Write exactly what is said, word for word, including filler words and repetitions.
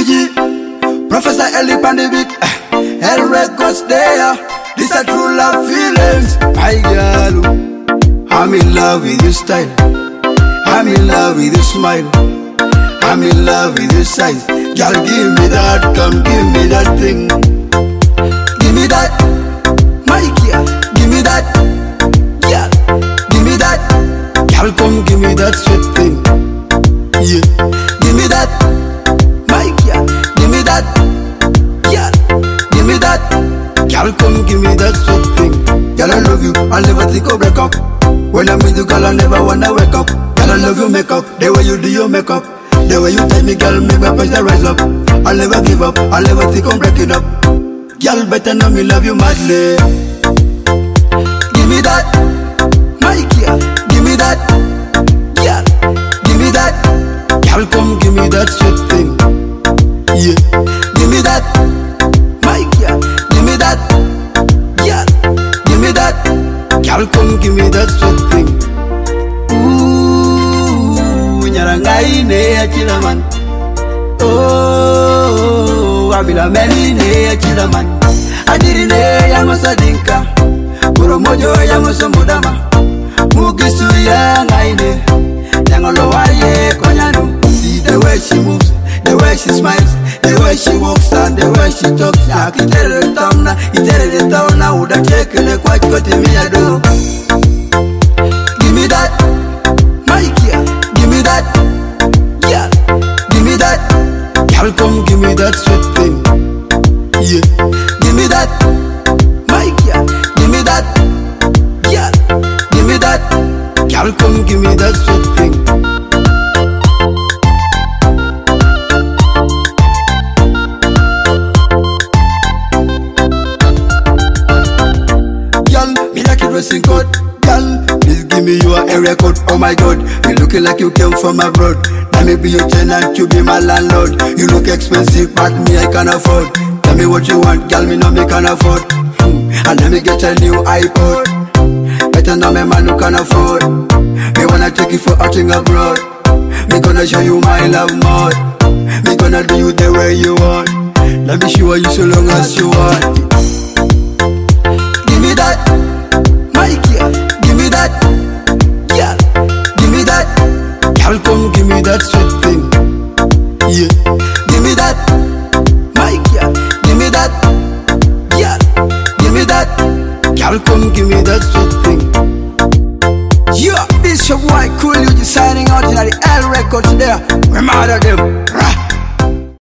G, Professor Ellie Pandemic, L Records there. This a true love feelings. My girl, I'm in love with your style. I'm in love with your smile. I'm in love with your size. Girl, give me that, come give me that thing. Give me that, my girl. Give me that, girl. Give me that, girl. Come give me that sweet thing. Yeah. Give me that, my girl. Give me that, girl. Give me that, girl. Come give me that sweet thing. Girl, I love you. I'll never think of break up. When I'm with you, girl, I never wanna wake up. Girl, I love you makeup. The way you do your makeup. The way you tell me, girl, make my pressure rise up. I'll never give up, I'll never think of breaking up. Girl, better know me love you madly. Give me that, my girl. Give me that, girl. Give me that, girl. Come give me that sweet thing. Yeah. Give me that, my girl. Give me that, girl. Give me that, girl. Come give me that sweet thing. Nyarangai ne achila man. Oh, abila meni ne achila man. Adiri ne yango sadinka. Kuro mojo yango somodama. Mugisu ya ngaine. Yango lowaye konyanu. See the way she moves, the way she smiles, the way she walks and the way she talks. Ya kitere de tauna, itere de tauna. Uda kekele kwa chikote miyado. Give me that, my girl. Give me that, girl. Give me that, girl. Come give me that sweet thing. Yeah. Give me that, my girl. Give me that, girl. Give me that, girl. Come give me that sweet thing. Girl, me like it dressing code. Girl, please give me your area code. Oh my God, you looking like you came from abroad. Let me be your tenant, you be my landlord. You look expensive, but me I can afford. Tell me what you want, girl, me know me can afford. hmm. And let me get a new iPod. Better know me man who can afford. Me wanna take you for outing abroad. Me gonna show you my love more. Me gonna do you the way you want. Let me show you so long as you want. Give me that, my girl. Give me that, girl. Give me that, girl. Come give me that sweet thing. Yeah. Give me that, my girl. Give me that, girl. Give me that, girl. Come give me that sweet thing. Yeah, this your boy Cool, you just signing out in the L Records there. We're mad at them.